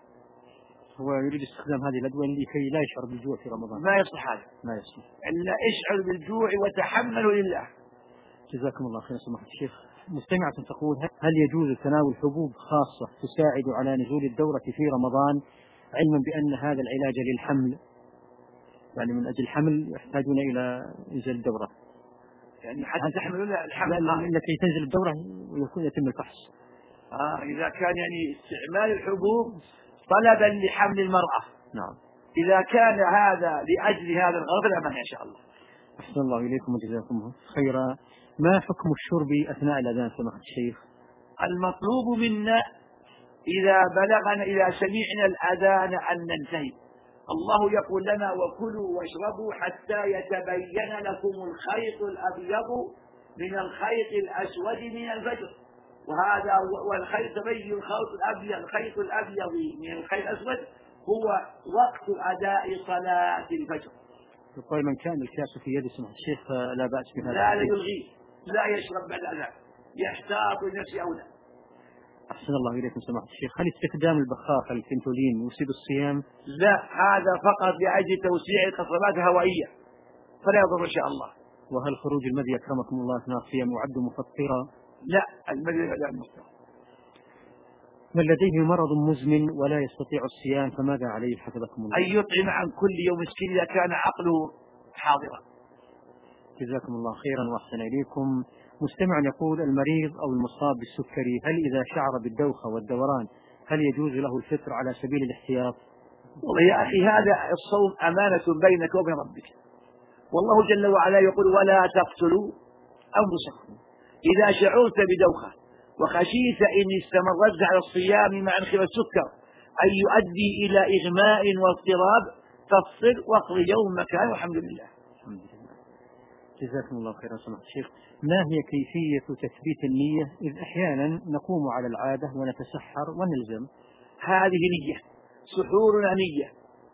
هو يريد استخدام هذه الأدوية لكي لا يشعر بالجوع في رمضان. ما يصح هذا، ما يصح إلا اشعر بالجوع وتحمله لله. جزاكم الله خير سماحة الشيخ. مستمعة تقول هل يجوز تناول حبوب خاصة تساعد على نزول الدورة في رمضان علما بأن هذا العلاج للحمل، يعني من أجل الحمل يحتاجون إلى إنزال الدورة، يعني حتى تحمل الحمل لكي تنزل الدورة ويكون يتم الفحص. آه إذا كان يعني استعمال الحبوب طلبا لحمل المرأة، نعم، إذا كان هذا لأجل هذا الغرض لا مانع إن شاء الله. أحسن الله إليكم وجزاكم خيرا. ما حكم الشرب أثناء الأذان سماحة الشيخ؟ المطلوب منا إذا بلغنا إذا سمعنا الأذان أن ننتهي. الله يقول لنا وكلوا واشربوا حتى يتبين لكم الخيط الأبيض من الخيط الأسود من الفجر، وهذا والخيط تبين الخيط الأبيض الخيط الأبيض من الخيط الأسود هو وقت أداء صلاة الفجر. يقول من كان الكاس في يد سماحة الشيخ لا بأس بهذا، لا لا يلغيه، لا يشرب بعد الأذان، يحتاط لنفسه أولى. أحسن الله إليكم سماحة الشيخ. هل استخدام البخاخ الفنتولين يفسد الصيام؟ لا، هذا فقط لأجل توسيع القصبات الهوائية فلا يضر إن شاء الله. وهل خروج المذي أكرمكم الله أثناء الصيام يعد مفطرا؟ لا، المذي لا مفطر. من لديه مرض مزمن ولا يستطيع الصيام فماذا عليه حفظكم الله؟ أن يطعم عن كل يوم مسكين إذا كان عقله حاضرا. جزاكم الله خيرا وأحسن إليكم. مستمع يقول: المريض أو المصاب بالسكري هل إذا شعر بالدوخة والدوران هل يجوز له الفطر على سبيل الاحتياط؟ والله يا أخي هذا الصوم أمانة بينك وبين ربك، والله جل وعلا يقول: ولا تقتلوا أنفسكم إذا شعرت بدوخة وخشيت إن استمرت على الصيام مع انخفاض السكر أن يؤدي إلى إغماء واضطراب فافطر واقضي يومك والحمد لله. الحمد لله. جزاكم الله خيرا سماحة الشيخ. ما هي كيفية تثبيت النية إذ أحيانا نقوم على العادة ونتسحر ونلزم؟ هذه نية، سحورنا نية،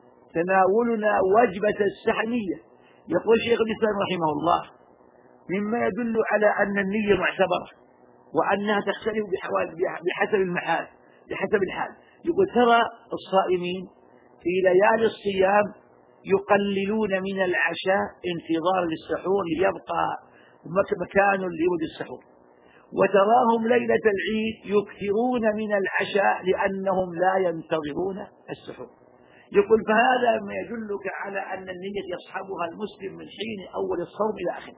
تناولنا وجبة السحر نية. يقول شيخ الإسلام رحمه الله: مما يدل على أن النية معتبرة وأنها تختلف بحسب المحال بحسب الحال. يقول: ترى الصائمين في ليالي الصيام يقللون من العشاء انتظار للسحور ليبقى مكان ليود السحور، وتراهم ليلة العيد يكثرون من العشاء لأنهم لا ينتظرون السحور. يقول: فهذا ما يدلك على أن النية يصحبها المسلم من حين أول الصوم إلى آخره.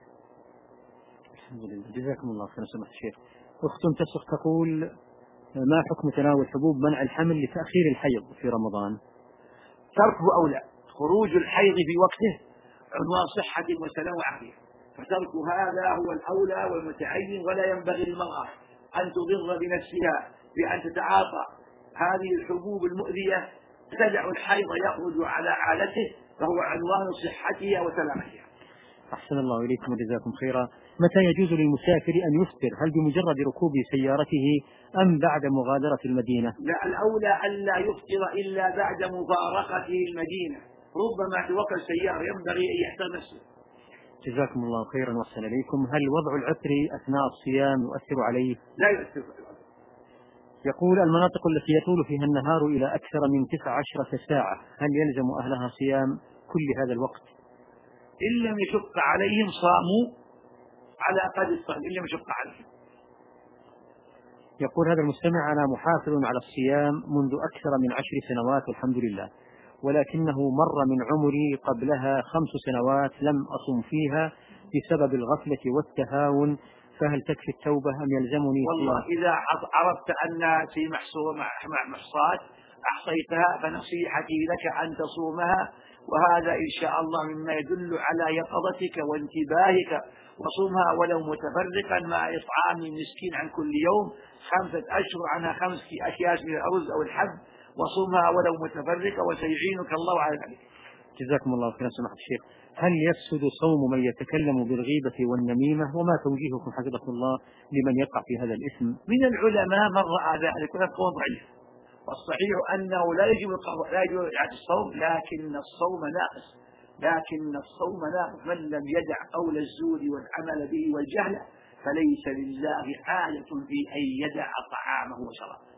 الحمد لله. جزاكم الله خيرا سماحة الشيخ. أخت تسخ تقول: ما حكم تناول حبوب منع الحمل لتأخير الحيض في رمضان؟ تركه أولى، خروج الحيض في وقته عنوان صحة وسلام وعافية، فترك هذا هو الأولى والمتعين، ولا ينبغي للمرأة أن تضر بنفسها بأن تتعاطى هذه الحبوب المؤذية، تدع الحيض يخرج على عادته، فهو عنوان صحتها وسلامتها. أحسن الله إليكم وجزاكم خيرا. متى يجوز للمسافر أن يفطر؟ هل بمجرد ركوب سيارته أم بعد مغادرة المدينة؟ لا، الأولى ألا يفطر إلا بعد مفارقته المدينة، ربما توقف السيارة، ينبغي أن يحترم نفسه. جزاكم الله خيرا وأحسن إليكم. هل وضع العطر أثناء الصيام يؤثر عليه؟ لا يؤثر. يقول: المناطق التي يطول فيها النهار إلى أكثر من تسع عشرة ساعة هل يلزم أهلها صيام كل هذا الوقت؟ إن لم يشق عليهم صاموا على قدر الصوم، إن لم يشق عليهم. يقول هذا المستمع: أنا محافظ على الصيام منذ أكثر من عشر سنوات والحمد لله، ولكنه مر من عمري قبلها خمس سنوات لم أصم فيها بسبب الغفلة والتهاون، فهل تكفي التوبة أم يلزمني؟ والله إذا عرفت أن في محصور مع محصات أحصيتها فنصيحتي لك أن تصومها، وهذا إن شاء الله مما يدل على يقظتك وانتباهك، وصومها ولو متفرقا مع إطعام مسكين عن كل يوم خمسة أشهر عنها خمس أكياس من الأرز أو الحب، وصومها ولو متفرقا وسيعينك الله على ذلك. جزاكم الله خيرا سماحة الشيخ. هل يفسد صوم من يتكلم بالغيبة والنميمة؟ وما توجيهكم حفظكم الله لمن يقع في هذا الإثم؟ من العلماء من رأى ذلك ويكون ضعيف، والصحيح أنه لا يجب القضاء، لا يجب الصوم، لكن الصوم ناقص، لكن الصوم ناقص. من لم يدع قول الزور والعمل به والجهل فليس لله حاجة في أن يدع طعامه وشرابه.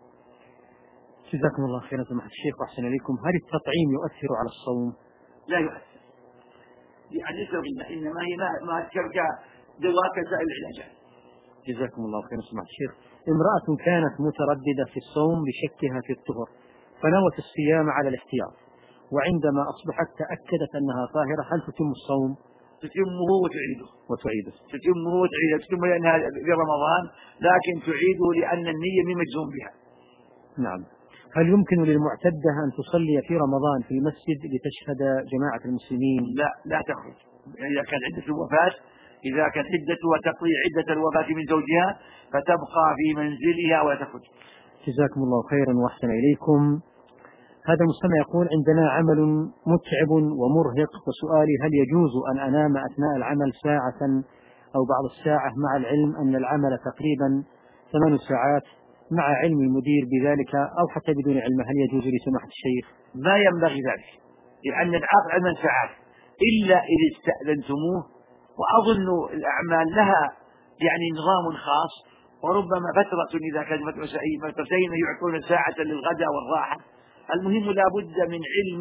جزاكم الله خيرا سماحة الشيخ وأحسن إليكم. هل التطعيم يؤثر على الصوم؟ لا يؤثر، يعني إنما هي ما ترجع دواء كسائر العلاجات. جزاكم الله خيرا سماحة الشيخ. امرأة كانت مترددة في الصوم لشكها في الطهر فنوت الصيام على الاحتياط، وعندما أصبحت تأكدت أنها طاهرة، هل تتم الصوم؟ تتمه وتعيده وتعيده تتمه وتعيده تتمه لأنها في رمضان، لكن تعيده لأن النية من مجزوم بها. نعم. هل يمكن للمعتدة أن تصلي في رمضان في المسجد لتشهد جماعة المسلمين؟ لا، لا تخرج. إذا كانت عدة الوفاة إذا كانت عدتها تقضي عدة الوفاة من زوجها فتبقى في منزلها ولا تخرج. جزاكم الله خيرا وأحسن إليكم. هذا المستمع يقول: عندنا عمل متعب ومرهق، وسؤالي: هل يجوز أن أنام أثناء العمل ساعة أو بعض الساعة مع العلم أن العمل تقريبا ثمان ساعات مع علم المدير بذلك، أو حتى بدون علم؟ هل يجوز لسماحة الشيخ؟ ما ينبغي ذلك، لأن العقل ثمان ساعات إلا إذا استأذنتموه، وأظن الأعمال لها يعني نظام خاص، وربما فترة إذا كانت فترتين يعطون ساعة للغداء والراحة. المهم لا بد من علم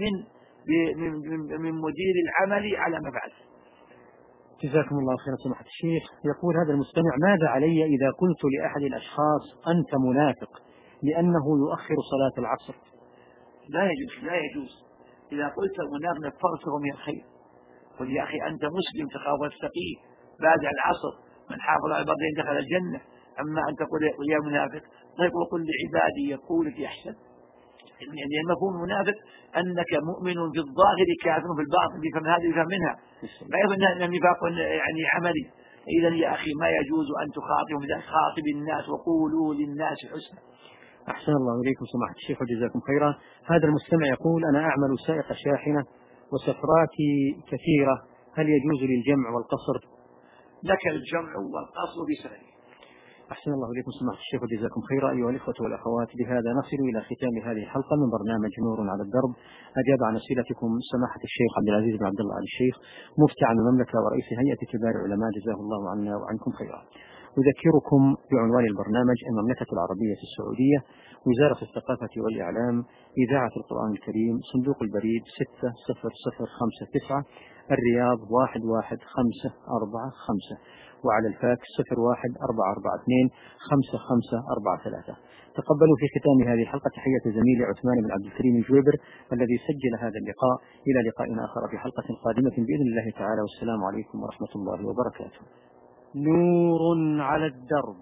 من مدير العمل على ما فعل. جزاكم الله خيرا سماحة الشيخ. يقول هذا المستمع: ماذا علي إذا قلت لأحد الأشخاص أنت منافق لأنه يؤخر صلاة العصر؟ لا يجوز، لا يجوز. إذا قلت منافق فرصه من الخير، قل يا أخي أنت مسلم تخاف وتتقي، بعد العصر من حافظ على البردين دخل الجنة. أما أن تقول يا منافق طيب وقل لعبادي يقول في أحسن، يعني المفهوم المنافق أنك مؤمن في الظاهر كافر في الباطن، بفهم هذه بفهم منها، لا يظن أن النفاق يعني عملي. إذن يا أخي ما يجوز أن تخاطبهم إذا خاطب الناس وقولوا للناس حسنا. أحسن الله إليكم سماحة الشيخ وجزاكم خيرا. هذا المستمع يقول أنا أعمل سائق شاحنة وسفراتي كثيرة، هل يجوز لي الجمع والقصر؟ لك الجمع والقصر بسبب. أحسن الله إليكم سماحة الشيخ وجزاكم خيرا. أيها الإخوة والأخوات، بهذا نصل إلى ختام هذه الحلقة من برنامج نور على الدرب. أجاب عن أسئلتكم سماحة الشيخ عبد العزيز بن عبد الله آل الشيخ مفتي عن المملكة ورئيس هيئة كبار العلماء، جزاه الله عنا وعنكم خيرا. أذكركم بعنوان البرنامج: المملكة العربية السعودية، وزارة الثقافة والإعلام، إذاعة القرآن الكريم، صندوق البريد ستة صفر صفر خمسة تسعة، الرياض واحد واحد خمسة أربعة خمسة، وعلى الفاكس صفر واحد أربعة أربعة اثنين خمسة خمسة أربعة ثلاثة. تقبلوا في ختام هذه الحلقة تحية زميلي عثمان بن عبد الكريم الجويبر الذي سجل هذا اللقاء. إلى لقاء آخر في حلقة قادمة بإذن الله تعالى، والسلام عليكم ورحمة الله وبركاته. نور على الدرب،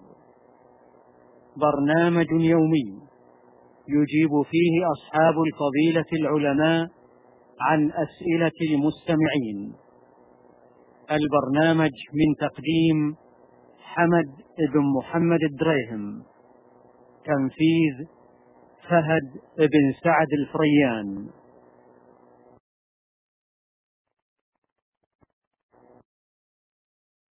برنامج يومي يجيب فيه أصحاب الفضيلة العلماء عن أسئلة المستمعين. البرنامج من تقديم حمد بن محمد الدريهم، تنفيذ فهد بن سعد الفريان.